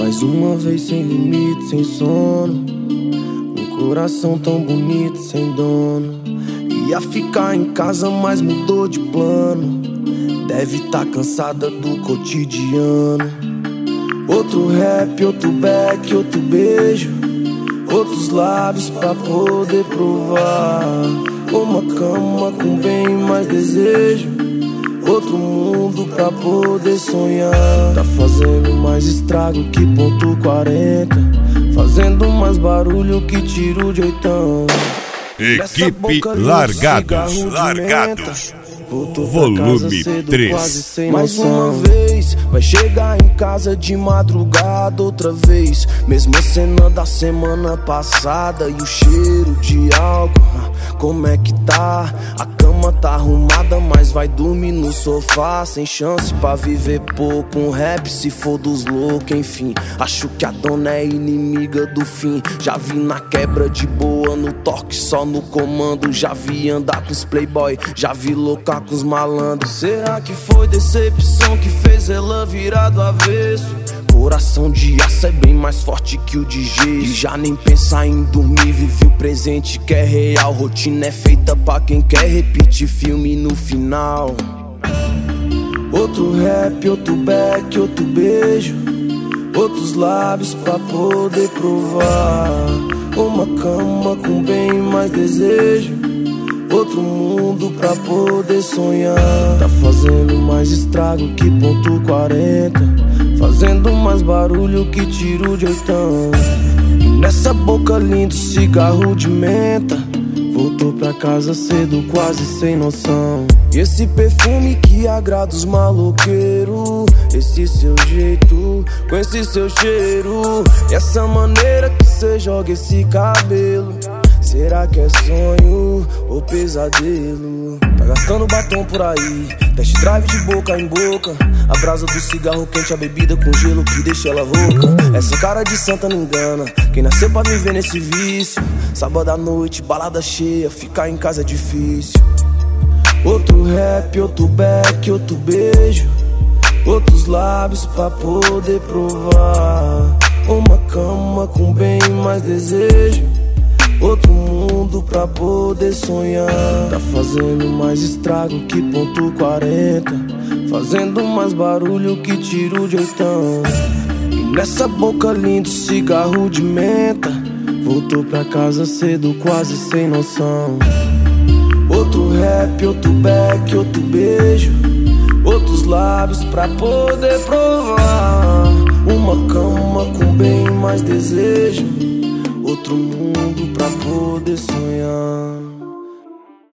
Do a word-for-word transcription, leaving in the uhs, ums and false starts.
Mais uma vez sem limite, sem sono. Um coração tão bonito, sem dono. Ia ficar em casa, mas mudou de plano. Deve tá cansada do cotidiano. Outro rap, outro back, outro beijo. Outros lábios pra poder provar. Uma cama com bem mais desejo. Outro mundo pra poder sonhar. Tá fazendo mais estrago que ponto quarenta. Fazendo mais barulho que tiro de oitão. Equipe Largados, Largados, volume três. Mais uma vez, vai chegar em casa de madrugada outra vez. Mesma cena da semana passada. E o cheiro de álcool, como é que tá? A cama tá arrumada, mas vai dormir no sofá. Sem chance pra viver pouco. Um rap se for dos loucos, enfim. Acho que a dona é inimiga do fim. Já vi na quebra de boa, no toque só no comando. Já vi andar com os playboy, já vi loucar com os malandros. Será que foi decepção que fez ela virar do avesso? Coração de aço é bem mais forte que o de gesso. E já nem pensar em dormir, vive o presente que é real. Rotina é feita pra quem quer repetir filme no final. Outro rap, outro back, outro beijo. Outros lábios pra poder provar. Uma cama com bem mais desejo. Outro mundo pra poder sonhar. Tá fazendo mais estrago que ponto quarenta. Fazendo mais barulho que tiro de oitão. E nessa boca linda, cigarro de menta. Voltou pra casa cedo, quase sem noção. E esse perfume que agrada os maloqueiros. Esse seu jeito, com esse seu cheiro. E essa maneira que cê joga esse cabelo. Será que é sonho ou pesadelo? Tá gastando batom por aí, test drive de boca em boca. A brasa do cigarro quente, a bebida com gelo que deixa ela rouca. Essa cara de santa não engana, quem nasceu pra viver nesse vício. Sábado à noite, balada cheia, ficar em casa é difícil. Outro rap, outro back, outro beijo. Outros lábios pra poder provar. Uma cama com bem mais desejo. Outro mundo pra poder sonhar. Tá fazendo mais estrago que ponto quarenta. Fazendo mais barulho que tiro de oitão. E nessa boca linda, cigarro de menta. Voltou pra casa cedo, quase sem noção. Outro rap, outro back, outro beijo. Outros lábios pra poder provar. Uma cama com bem mais desejo. Outro mundo pra poder sonhar.